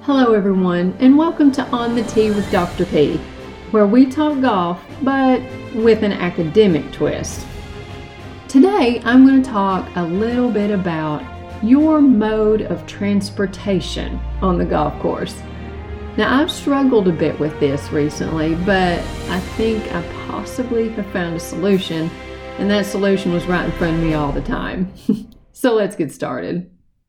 Hello everyone, and welcome to On the Tee with Dr. P, where we talk golf, but with an academic twist. Today, I'm going to talk a little bit about your mode of transportation on the golf course. Now, I've struggled a bit with this recently, but I think I possibly have found a solution, and that solution was right in front of me all the time. So let's get started.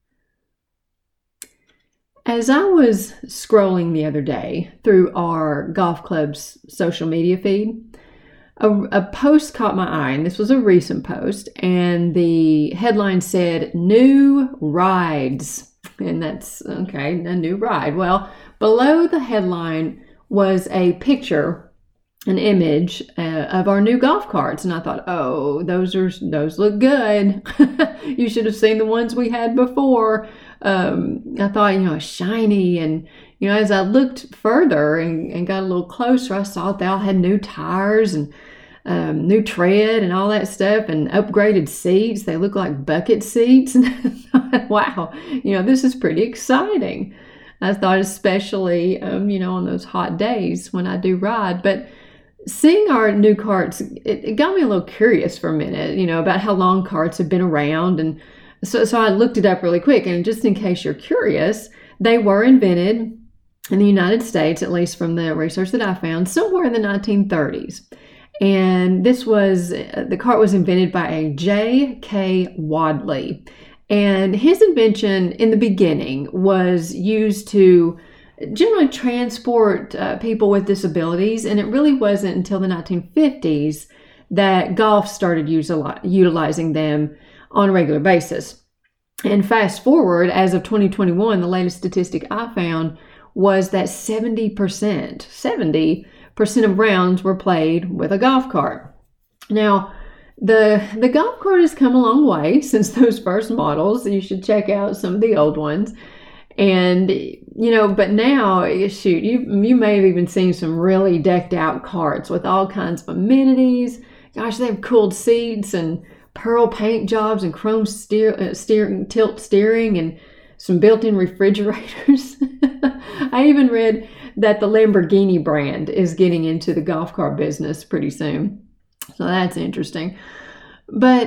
As I was scrolling the other day through our golf club's social media feed, a post caught my eye, and this was a recent post, and the headline said, "New rides." And that's, okay, a new ride. Well, below the headline was a picture, an image of our new golf carts. And I thought, oh, those look good. You should have seen the ones we had before. I thought, shiny. And, as I looked further and got a little closer, I saw they all had new tires and new tread and all that stuff and upgraded seats. They look like bucket seats. And I thought, wow, this is pretty exciting. I thought especially, on those hot days when I do ride. But seeing our new carts, it got me a little curious for a minute, about how long carts have been around. And so I looked it up really quick. And just in case you're curious, they were invented in the United States, at least from the research that I found, somewhere in the 1930s. And the cart was invented by a J.K. Wadley. And his invention in the beginning was used to generally transport people with disabilities. And it really wasn't until the 1950s that golf started utilizing them on a regular basis. And fast forward, as of 2021, the latest statistic I found was that 70% of rounds were played with a golf cart. Now, the golf cart has come a long way since those first models. You should check out some of the old ones. And, but now, shoot, you may have even seen some really decked out carts with all kinds of amenities. Gosh, they have cooled seats and pearl paint jobs and chrome tilt steering and some built-in refrigerators. I even read that the Lamborghini brand is getting into the golf cart business pretty soon. So that's interesting. But,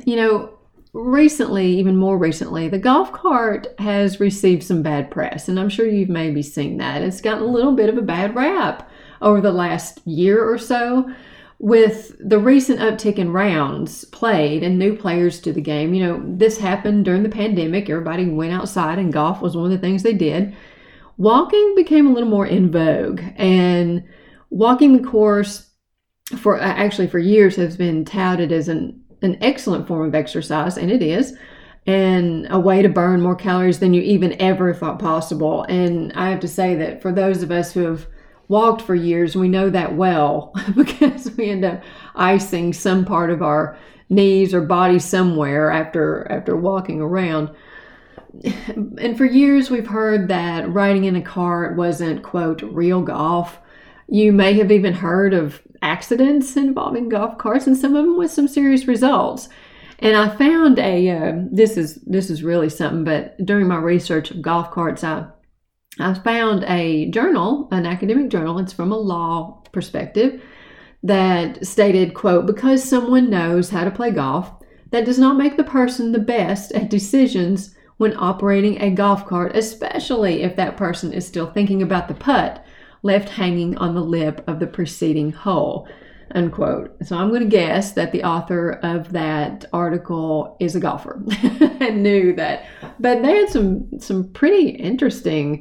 recently, even more recently, the golf cart has received some bad press. And I'm sure you've maybe seen that. It's gotten a little bit of a bad rap over the last year or so with the recent uptick in rounds played and new players to the game. This happened during the pandemic. Everybody went outside and golf was one of the things they did. Walking became a little more in vogue, and walking the course for years has been touted as an excellent form of exercise, and it is, and a way to burn more calories than you even ever thought possible. And I have to say that for those of us who have walked for years, we know that well because we end up icing some part of our knees or body somewhere after walking around. And for years we've heard that riding in a cart wasn't, quote, real golf. You may have even heard of accidents involving golf carts, and some of them with some serious results. And I found this is really something, but during my research of golf carts, I found a journal, an academic journal. It's from a law perspective that stated, quote, "Because someone knows how to play golf, that does not make the person the best at decisions when operating a golf cart, especially if that person is still thinking about the putt left hanging on the lip of the preceding hole," unquote. So I'm going to guess that the author of that article is a golfer and knew that. But they had some pretty interesting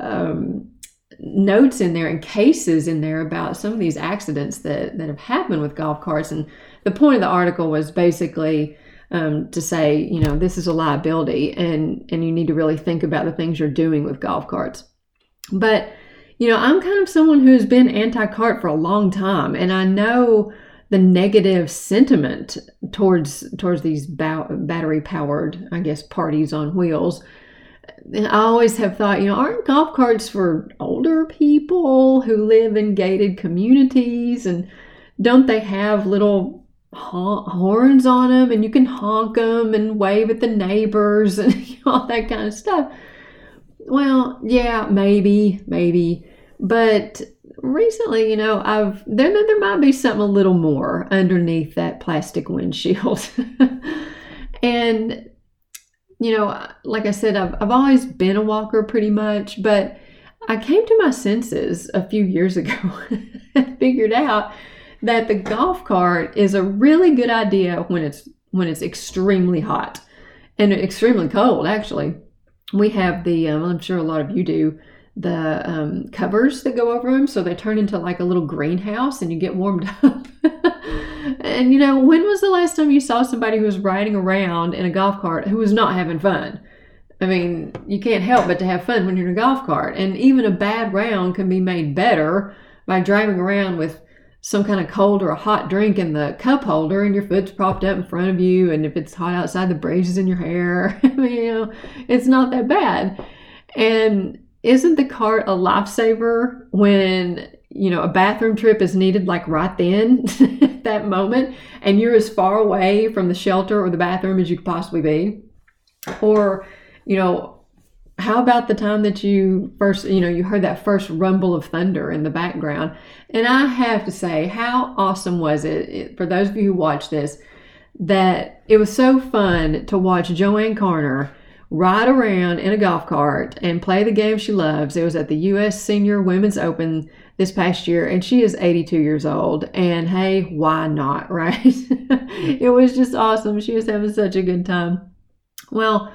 notes in there and cases in there about some of these accidents that have happened with golf carts. And the point of the article was basically to say, this is a liability and you need to really think about the things you're doing with golf carts. But, I'm kind of someone who's been anti-cart for a long time, and I know the negative sentiment towards these battery-powered, parties on wheels. I always have thought, aren't golf carts for older people who live in gated communities, and don't they have little horns on them and you can honk them and wave at the neighbors and all that kind of stuff? Well, yeah, maybe. But recently, there might be something a little more underneath that plastic windshield. And, like I said, I've always been a walker pretty much, but I came to my senses a few years ago and figured out that the golf cart is a really good idea when it's extremely hot and extremely cold, actually. We have I'm sure a lot of you do, the covers that go over them, so they turn into like a little greenhouse and you get warmed up. And when was the last time you saw somebody who was riding around in a golf cart who was not having fun? I mean, you can't help but to have fun when you're in a golf cart. And even a bad round can be made better by driving around with some kind of cold or a hot drink in the cup holder and your foot's propped up in front of you. And if it's hot outside, the breeze is in your hair. I mean, it's not that bad. And isn't the cart a lifesaver when, a bathroom trip is needed like right then, at that moment, and you're as far away from the shelter or the bathroom as you could possibly be? Or, how about the time that you first, you heard that first rumble of thunder in the background? And I have to say, how awesome was it, for those of you who watch this, that it was so fun to watch Joanne Carner ride around in a golf cart and play the game she loves. It was at the U.S. Senior Women's Open this past year, and she is 82 years old. And hey, why not, right? It was just awesome. She was having such a good time. Well,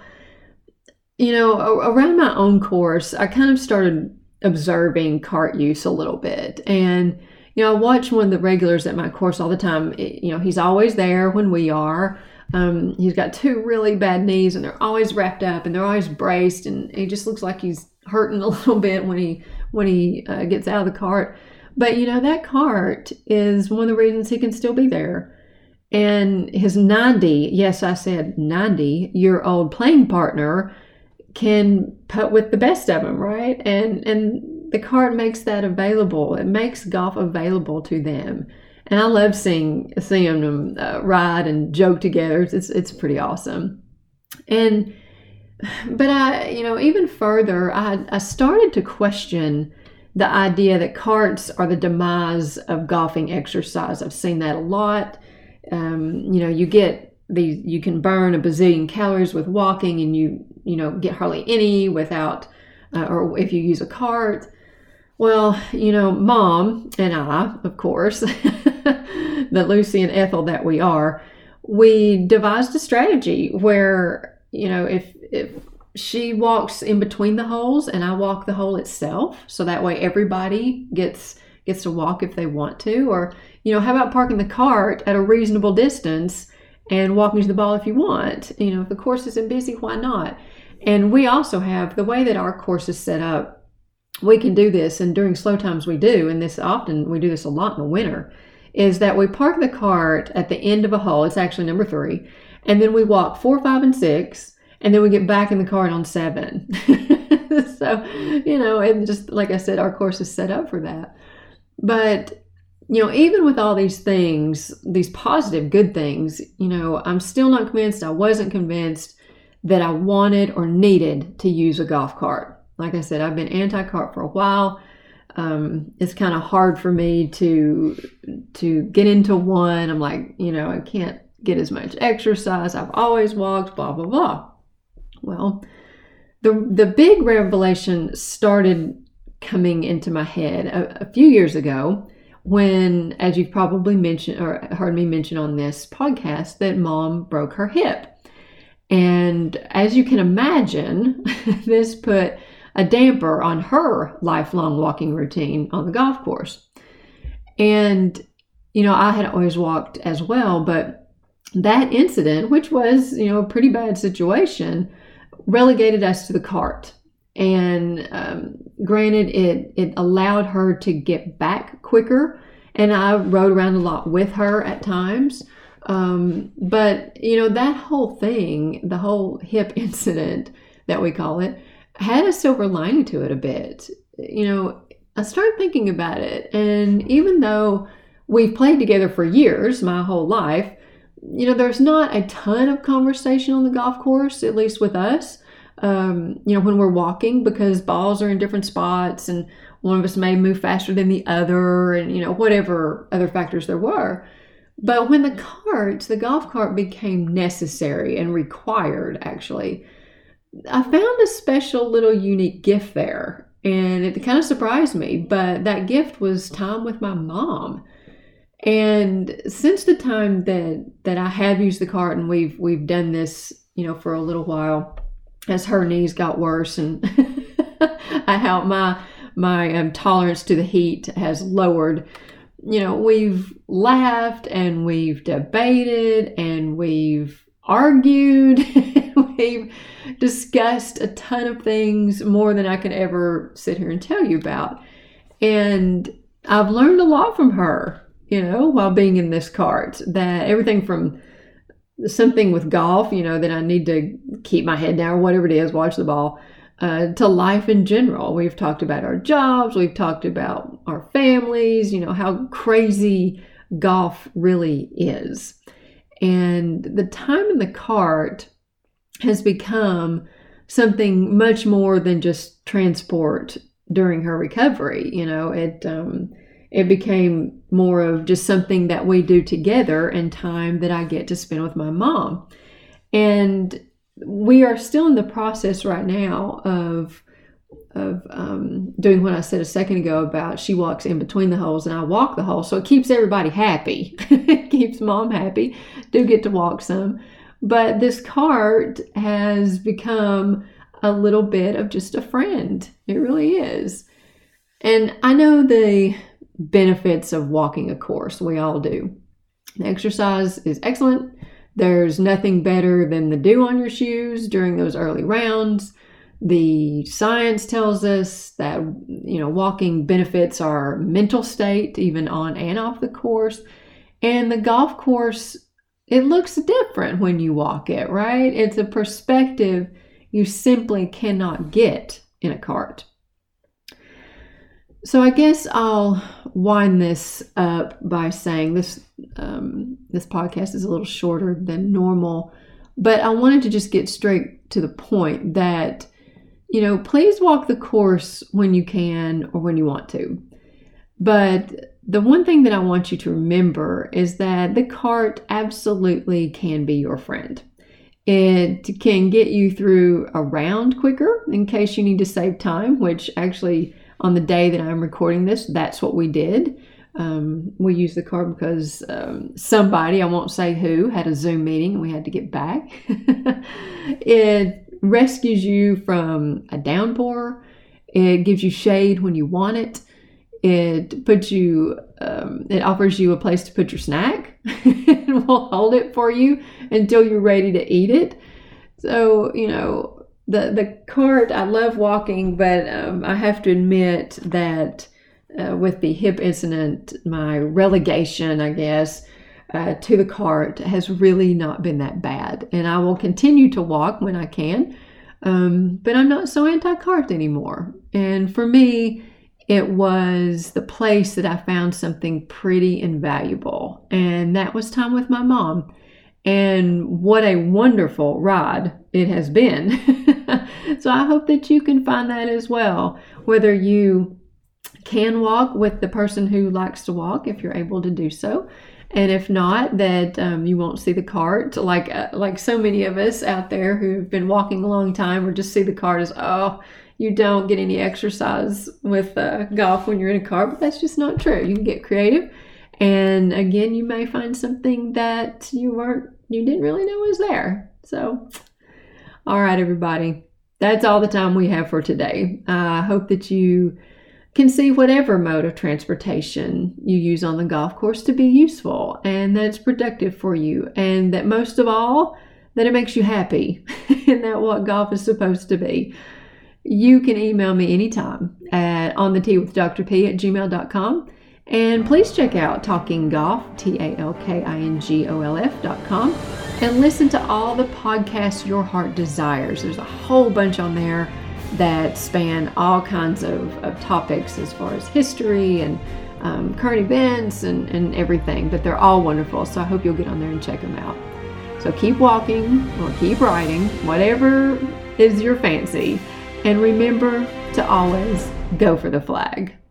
around my own course, I kind of started observing cart use a little bit. And, I watch one of the regulars at my course all the time. He's always there when we are. He's got 2 really bad knees and they're always wrapped up and they're always braced, and he just looks like he's hurting a little bit when he gets out of the cart. But, that cart is one of the reasons he can still be there. And his 90, yes, I said 90-year-old playing partner can put with the best of them, right? And the cart makes that available. It makes golf available to them. And I love seeing them ride and joke together. It's pretty awesome. But I, even further, I started to question the idea that carts are the demise of golfing exercise. I've seen that a lot. You can burn a bazillion calories with walking, and you get hardly any without, or if you use a cart. Well, Mom and I, of course, the Lucy and Ethel that we are, we devised a strategy where, if she walks in between the holes and I walk the hole itself, so that way everybody gets to walk if they want to. Or, how about parking the cart at a reasonable distance and walking to the ball if you want? If the course isn't busy, why not? And we also have, the way that our course is set up, we can do this, and during slow times we do, and we do this a lot in the winter, is that we park the cart at the end of a hole. It's actually number 3. And then we walk 4, 5, and 6, and then we get back in the cart on 7. So, and just like I said, our course is set up for that. But, even with all these things, these positive, good things, I'm still not convinced. I wasn't convinced that I wanted or needed to use a golf cart. Like I said, I've been anti-cart for a while. It's kind of hard for me to get into one. I'm like, I can't get as much exercise. I've always walked, blah, blah, blah. Well, the big revelation started coming into my head a few years ago when, as you've probably mentioned or heard me mention on this podcast, that Mom broke her hip. And as you can imagine, this put a damper on her lifelong walking routine on the golf course. And, I had always walked as well, but that incident, which was, a pretty bad situation, relegated us to the cart. And granted, it allowed her to get back quicker, and I rode around a lot with her at times. But, that whole thing, the whole hip incident that we call it, had a silver lining to it a bit. I started thinking about it, and even though we've played together for years, my whole life, there's not a ton of conversation on the golf course, at least with us. when we're walking, because balls are in different spots and one of us may move faster than the other, and, whatever other factors there were. But when the golf cart became necessary and required, actually, I found a special little unique gift there. And it kind of surprised me, but that gift was time with my mom. And since the time that I have used the cart, and we've done this, for a little while, as her knees got worse, and my tolerance to the heat has lowered. We've laughed and we've debated and we've argued. We've discussed a ton of things, more than I can ever sit here and tell you about. And I've learned a lot from her, while being in this cart. That everything from something with golf, that I need to keep my head down or whatever it is, watch the ball, to life in general. We've talked about our jobs. We've talked about our families, how crazy golf really is. And the time in the cart has become something much more than just transport during her recovery. It became more of just something that we do together and time that I get to spend with my mom. And we are still in the process right now of doing what I said a second ago about she walks in between the holes and I walk the hole. So it keeps everybody happy. It keeps mom happy. Do get to walk some. But this cart has become a little bit of just a friend. It really is. And I know the benefits of walking a course. We all do. The exercise is excellent. There's nothing better than the dew on your shoes during those early rounds. The science tells us that, walking benefits our mental state, even on and off the course. And the golf course, it looks different when you walk it, right? It's a perspective you simply cannot get in a cart. So I guess I'll wind this up by saying this podcast is a little shorter than normal, but I wanted to just get straight to the point that, please walk the course when you can or when you want to. But the one thing that I want you to remember is that the cart absolutely can be your friend. It can get you through a round quicker in case you need to save time, which actually on the day that I'm recording this, that's what we did. We used the cart because somebody, I won't say who, had a Zoom meeting and we had to get back. It rescues you from a downpour. It gives you shade when you want it. It offers you a place to put your snack and we'll hold it for you until you're ready to eat it. So, the cart, I love walking, but I have to admit that with the hip incident, my relegation, I guess, to the cart has really not been that bad. And I will continue to walk when I can, but I'm not so anti-cart anymore. And for me, it was the place that I found something pretty invaluable, and that was time with my mom. And what a wonderful ride it has been. So I hope that you can find that as well, whether you can walk with the person who likes to walk, if you're able to do so. And if not, that you won't see the cart like so many of us out there who've been walking a long time, or just see the cart as, oh, you don't get any exercise with golf when you're in a cart. But that's just not true. You can get creative. And again, you may find something that you didn't really know was there. So, all right, everybody, that's all the time we have for today. I hope that you can see whatever mode of transportation you use on the golf course to be useful and that it's productive for you, and that most of all, that it makes you happy and that what golf is supposed to be. You can email me anytime at ontheteawithdrp@gmail.com. And please check out Talking Golf, TalkingGolf.com, and listen to all the podcasts your heart desires. There's a whole bunch on there that span all kinds of topics as far as history and current events and everything, but they're all wonderful. So I hope you'll get on there and check them out. So keep walking or keep riding, whatever is your fancy. And remember to always go for the flag.